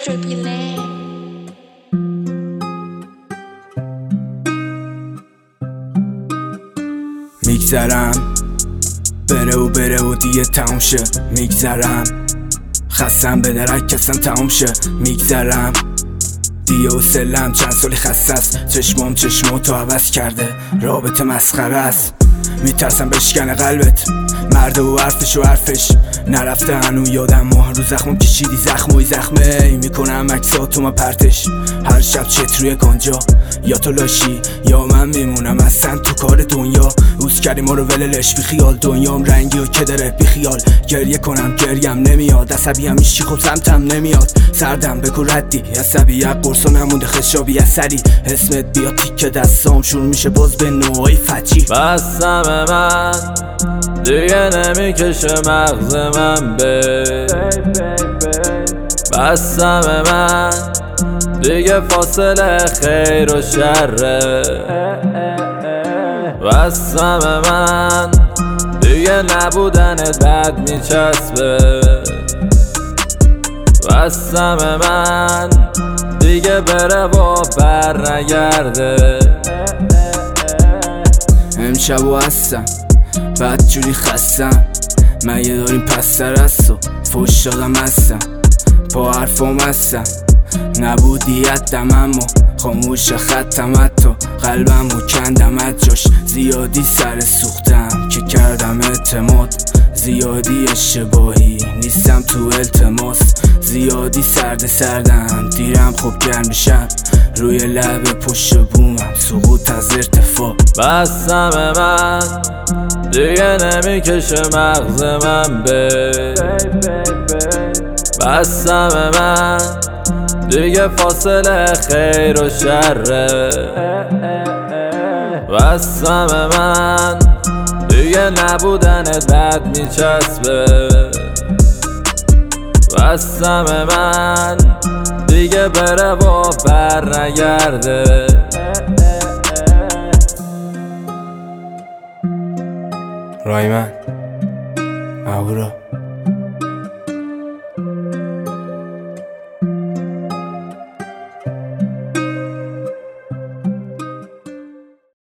Triple میگذرم بره و دیگه تموم شه. میگذرم خستم به درک کسم تموم شه. میگذرم دیگه حوصله‌ام چند سالی خسته است. چشمام تو عوض کرده، رابطه مسخره است. میترسم بشکنه قلبت، مرده و حرفش نرفته هنو یادم. ماه رو زخمم کشیدی زخمه میکنم عکساتو ما پرتش. هر شب چت روی گنجا، یا تو لاشی یا من میمونم اصلا تو کار دنیا. اوز کردی ما رو وللش بی خیال، دنیام رنگی و کدره بی خیال. گریه کنم گریم نمیاد، عصبیم میشی خب سمتم نمیاد. سردم بگو ردی عصبی قرصا نمونده خشابی اثری. اسمت بیا تیک دستام شروع میشه باز به نوعی فجی. بستم من دیگه نمیکشه مغز من بستم من دیگه فاصله خیر و شره. بستم من دیگه نبودنت بد میچسبه. بستم من دیگه بره و بر نگرده. امشب و هستم بدجوری خستم، مگه داریم پستر است و فوش دادم هستم. با حرفام هستم نبودی یدم، اما خاموش ختم حتی قلبم و کندم از جاش. زیادی سر سوختم که کردم اعتماد، زیادی اشتباهی نیستم تو التماس. زیادی سردم دیرم خوب گرم شب، روی لب پشت بومم سقوط از ارتفاع. بستم من دیگه نمیکشه مغز من بستم من دیگه فاصله خیر و شره. بستم من دیگه نبودنت بد میچسبه. بستم من دیگه بره و بر نگرده. رایمن اهورا